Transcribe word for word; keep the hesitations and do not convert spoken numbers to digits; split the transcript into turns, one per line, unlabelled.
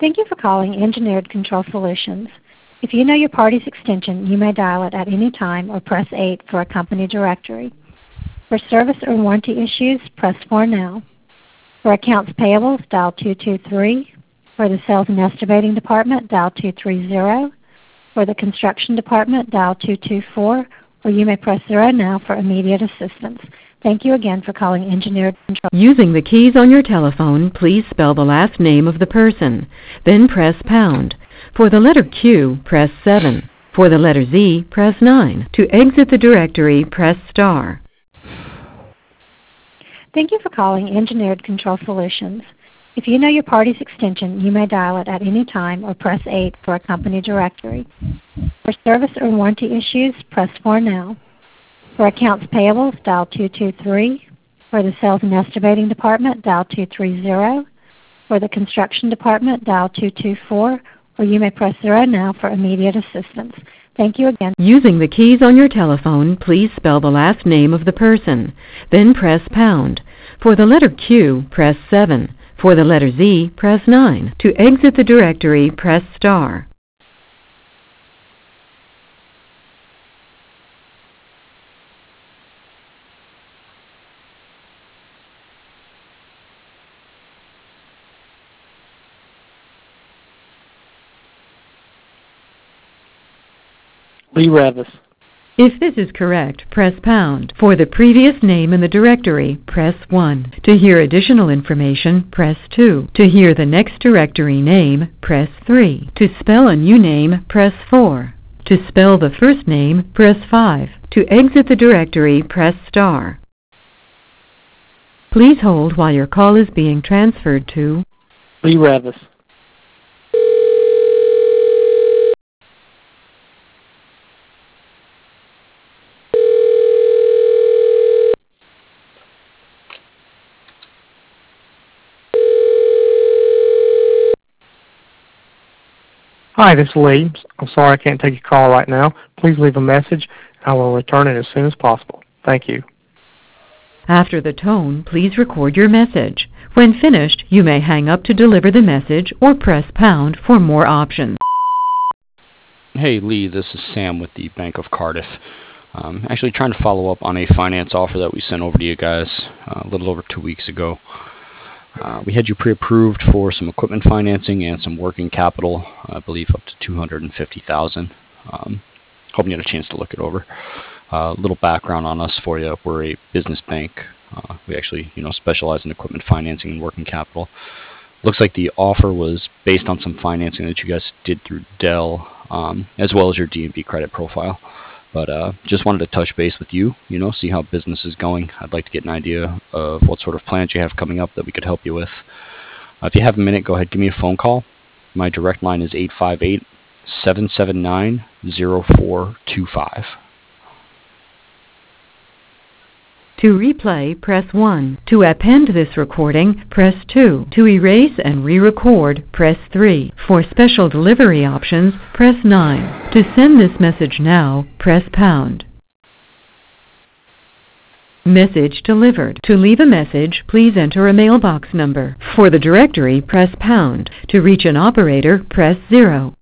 Thank you for calling Engineered Control Solutions. If you know your party's extension, you may dial it at any time or press eight for a company directory. For service or warranty issues, press four now. For accounts payable, dial two two three. For the sales and estimating department, dial two three zero. For the construction department, dial two two four, or you may press zero now for immediate assistance. Thank you again for calling Engineered Control.
Using the keys on your telephone, please spell the last name of the person. Then press pound. For the letter Q, press seven. For the letter Z, press nine. To exit the directory, press star.
Thank you for calling Engineered Control Solutions. If you know your party's extension, you may dial it at any time or press eight for a company directory. For service or warranty issues, press four now. For accounts payable, dial two two three. For the sales and estimating department, dial two three zero. For the construction department, dial two two four, or you may press zero now for immediate assistance. Thank you again.
Using the keys on your telephone, please spell the last name of the person. Then press pound. For the letter Q, press seven. For the letter Z, press nine. To exit the directory, press star.
Lee Revis.
If this is correct, press pound. For the previous name in the directory, press one. To hear additional information, press two. To hear the next directory name, press three. To spell a new name, press four. To spell the first name, press five. To exit the directory, press star. Please hold while your call is being transferred to
Lee Revis. Hi, this is Lee. I'm sorry I can't take your call right now. Please leave a message. I will return it as soon as possible. Thank you.
After the tone, please record your message. When finished, you may hang up to deliver the message or press pound for more options.
Hey Lee, this is Sam with the Bank of Cardiff. Um, actually trying to follow up on a finance offer that we sent over to you guys uh, a little over two weeks ago. Uh, we had you pre-approved for some equipment financing and some working capital, I believe up to two hundred fifty thousand dollars. Um, hoping you had a chance to look it over. A uh, little background on us for you. We're a business bank. Uh, we actually, you know, specialize in equipment financing and working capital. Looks like the offer was based on some financing that you guys did through Dell, um, as well as your D and B credit profile. But uh, just wanted to touch base with you, you know, see how business is going. I'd like to get an idea of what sort of plans you have coming up that we could help you with. Uh, if you have a minute, go ahead, give me a phone call. My direct line is eight five eight, seven seven nine, zero four two five.
To replay, press one. To append this recording, press two. To erase and re-record, press three. For special delivery options, press nine. To send this message now, press pound. Message delivered. To leave a message, please enter a mailbox number. For the directory, press pound. To reach an operator, press zero.